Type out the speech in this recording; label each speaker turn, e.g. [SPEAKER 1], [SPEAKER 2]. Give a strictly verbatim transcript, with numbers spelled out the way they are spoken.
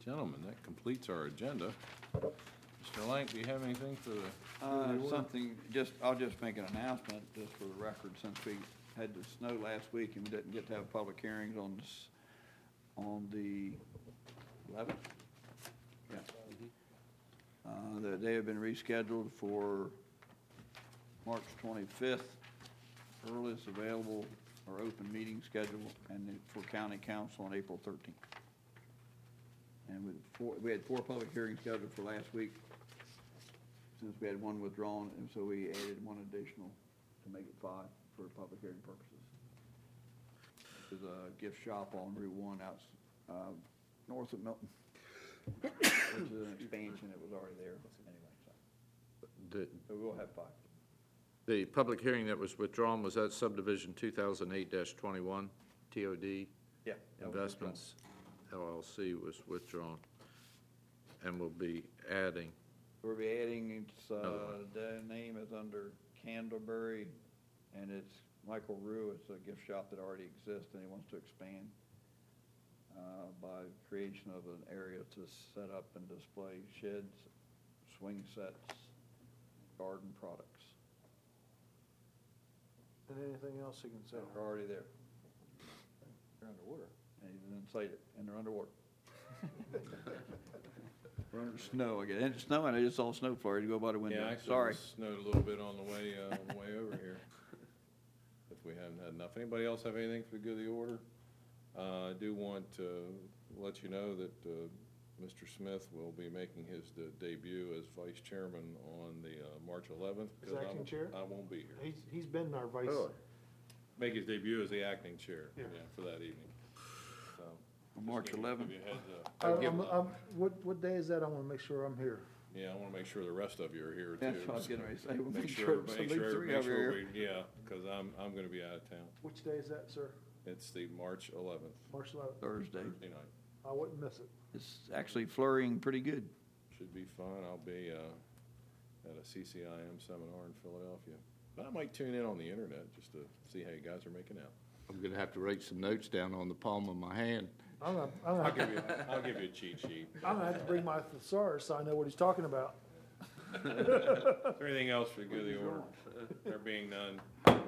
[SPEAKER 1] Gentlemen, that completes our agenda. Mister Lank, do you have anything for the?
[SPEAKER 2] Uh, something, just, I'll just make an announcement, just for the record, since we had the snow last week and we didn't get to have public hearings on this, on the eleventh. Yeah. Uh, that they have been rescheduled for March twenty-fifth, earliest available or open meeting schedule, and then for county council on April thirteenth. And with four, we had four public hearings scheduled for last week, since we had one withdrawn, and so we added one additional to make it five for public hearing purposes. There's a gift shop on Route One out, uh, north of Milton. Which is an expansion that was already there anyway, so,
[SPEAKER 3] The,
[SPEAKER 2] so we'll have five.
[SPEAKER 3] the public hearing that was withdrawn, was that subdivision two thousand eight dash twenty-one, T O D
[SPEAKER 2] Yeah. that was
[SPEAKER 3] Investments L L C was withdrawn, and will be adding,
[SPEAKER 2] We'll be adding, it's,
[SPEAKER 3] Another
[SPEAKER 2] uh, the name is under Candleberry, and it's Michael Rue. It's a gift shop that already exists, and he wants to expand uh, by creation of an area to set up and display sheds, swing sets, garden products.
[SPEAKER 4] And anything else you can say?
[SPEAKER 2] They're already there,
[SPEAKER 4] They're underwater.
[SPEAKER 2] and he didn't cite it, and they're underwater. We're under snow again, and it's snowing, I just saw snow flurry to go by the window.
[SPEAKER 1] Yeah, actually,
[SPEAKER 2] Sorry.
[SPEAKER 1] it snowed a little bit on the way, uh, on the way over here. If we hadn't had enough. Anybody else have anything for the good of the order? Uh, I do want to let you know that, uh, Mister Smith will be making his de- debut as vice chairman on the, uh, March eleventh.
[SPEAKER 4] As
[SPEAKER 1] 'cause I
[SPEAKER 4] acting
[SPEAKER 1] won't-
[SPEAKER 4] chair?
[SPEAKER 1] I won't be here.
[SPEAKER 4] He's, he's been our vice.
[SPEAKER 3] Really?
[SPEAKER 1] Make his debut as the acting chair, yeah,
[SPEAKER 4] Yeah.
[SPEAKER 1] for that evening. So,
[SPEAKER 2] On March
[SPEAKER 1] just give you-
[SPEAKER 2] eleventh.
[SPEAKER 1] give you a heads up.
[SPEAKER 4] I-
[SPEAKER 2] I'll give
[SPEAKER 4] I'm-
[SPEAKER 2] him-
[SPEAKER 4] I'm- What, what day is that? I want to make sure I'm here.
[SPEAKER 1] Yeah, I want to make sure the rest of you are here too.
[SPEAKER 2] That's what I was getting ready to say. We'll
[SPEAKER 1] Make
[SPEAKER 2] make
[SPEAKER 1] sure,
[SPEAKER 2] sure
[SPEAKER 1] make
[SPEAKER 2] at least
[SPEAKER 1] sure,
[SPEAKER 2] three
[SPEAKER 1] make
[SPEAKER 2] of you
[SPEAKER 1] sure
[SPEAKER 2] are here.
[SPEAKER 1] we, yeah, because I'm, I'm going to be out of town.
[SPEAKER 4] Which day is that, sir?
[SPEAKER 1] It's the March eleventh,
[SPEAKER 4] March eleventh?
[SPEAKER 2] Thursday.
[SPEAKER 1] Thursday night.
[SPEAKER 4] I wouldn't miss it.
[SPEAKER 2] It's actually flurrying pretty good.
[SPEAKER 1] Should be fun. I'll be uh, at a C C I M seminar in Philadelphia. But I might tune in on the internet just to see how you guys are making out.
[SPEAKER 3] I'm gonna have to write some notes down on the palm of my hand.
[SPEAKER 4] I'm gonna, I'm
[SPEAKER 1] I'll
[SPEAKER 4] gonna,
[SPEAKER 1] give you, I'll give you a cheat sheet.
[SPEAKER 4] I'm gonna have to bring my thesaurus so I know what he's talking about.
[SPEAKER 1] Is there anything else for the good of the order? There being none,